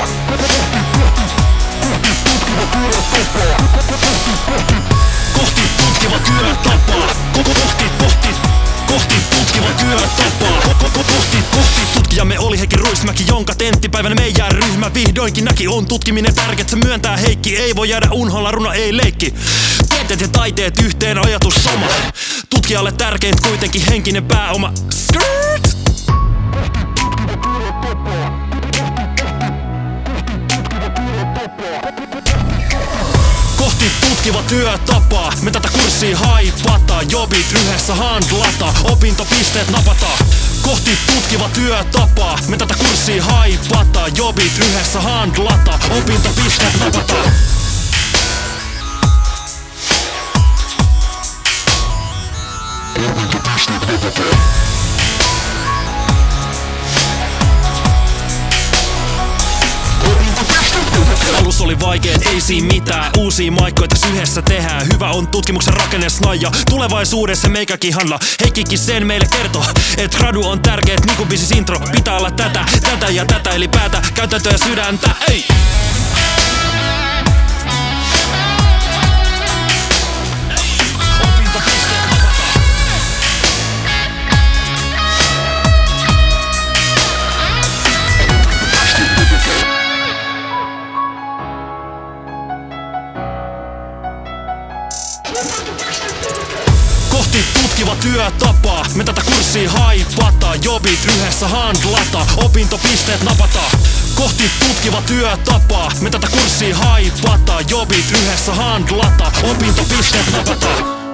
Kohti tutkiva työtapaa. Kohti tutkiva työtapaa. Kohti tutkijamme oli Heikki Ruismäki, jonka tenttipäivänä meidän ryhmä vihdoinkin näki. On tutkiminen tärkeät, se myöntää Heikki. Ei voi jäädä unholla, runo ei leikki. Tieteet ja taiteet yhteen, ajatus sama. Tutkijalle tärkein kuitenkin henkinen pääoma. Skirt! Kohti tutkiva työtapaa. Me tätä kurssia haipata. Jobit yhdessä handlata. Opintopisteet napata. Kohti tutkiva työtapaa. Me tätä kurssia haipata. Jobit yhdessä handlata. Opintopisteet napata. Alus oli vaikeet, ei siinä mitään. Uusia maikkoja tässä yhdessä tehdään. Hyvä on tutkimuksen rakenne snaja. Tulevaisuudessa meikäkin handla. Heikkikin sen meille kertoo, et gradu on tärkeet niinku biisis intro. Pitää olla tätä ja tätä, eli päätä, käytäntöä ja sydäntä. Ei! Kohti tutkiva työtapaa. Me tätä kurssia haipata. Jobit yhdessä handlata. Opintopisteet napata. Kohti tutkiva työtapaa. Me tätä kurssia haipata. Jobit yhdessä handlata. Opintopisteet napata.